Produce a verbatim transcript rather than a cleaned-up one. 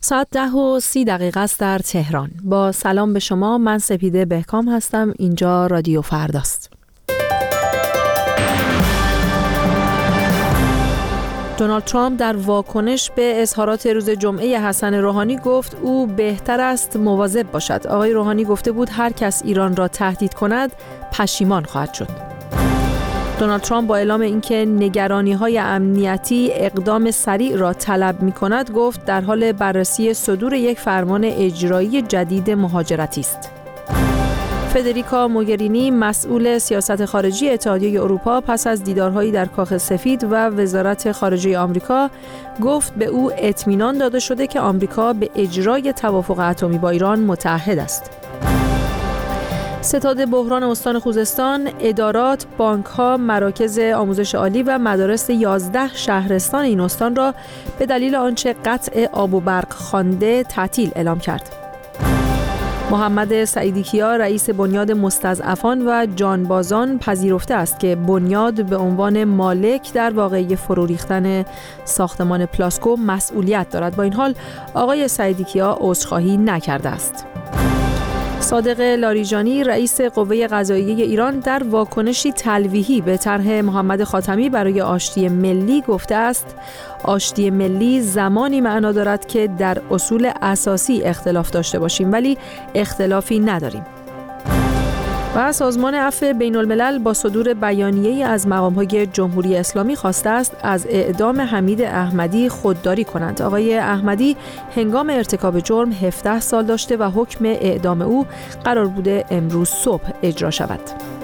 ساعت ده و سی دقیقه است در تهران. با سلام به شما، من سپیده بهکام هستم. اینجا رادیو فرداست. دونالد ترامپ در واکنش به اظهارات روز جمعه حسن روحانی گفت او بهتر است مواظب باشد. آقای روحانی گفته بود هر کس ایران را تهدید کند پشیمان خواهد شد. دونالد ترامپ با اعلام اینکه نگرانی‌های امنیتی اقدام سریع را طلب می‌کند گفت در حال بررسی صدور یک فرمان اجرایی جدید مهاجرتی است. فدریکا موگرینی مسئول سیاست خارجی اتحادیه اروپا پس از دیدارهایی در کاخ سفید و وزارت خارجه آمریکا گفت به او اطمینان داده شده که آمریکا به اجرای توافق اتمی با ایران متعهد است. ستاد بحران استان خوزستان، ادارات، بانک‌ها، مراکز آموزش عالی و مدارس یازده شهرستان این استان را به دلیل آنچه قطع آب و برق خوانده تعطیل اعلام کرد. محمد سعیدی کیا رئیس بنیاد مستضعفان و جانبازان پذیرفته است که بنیاد به عنوان مالک در واقعه فرو ریختن ساختمان پلاسکو مسئولیت دارد. با این حال آقای سعیدی کیا عذرخواهی نکرده است. صادق لاریجانی رئیس قوه قضاییه ایران در واکنشی تلویحی به طرح محمد خاتمی برای آشتی ملی گفته است آشتی ملی زمانی معنا دارد که در اصول اساسی اختلاف داشته باشیم ولی اختلافی نداریم. و سازمان عفو بین الملل با صدور بیانیه‌ای از مقام‌های جمهوری اسلامی خواسته است از اعدام حمید احمدی خودداری کنند. آقای احمدی هنگام ارتکاب جرم هفده سال داشته و حکم اعدام او قرار بوده امروز صبح اجرا شود.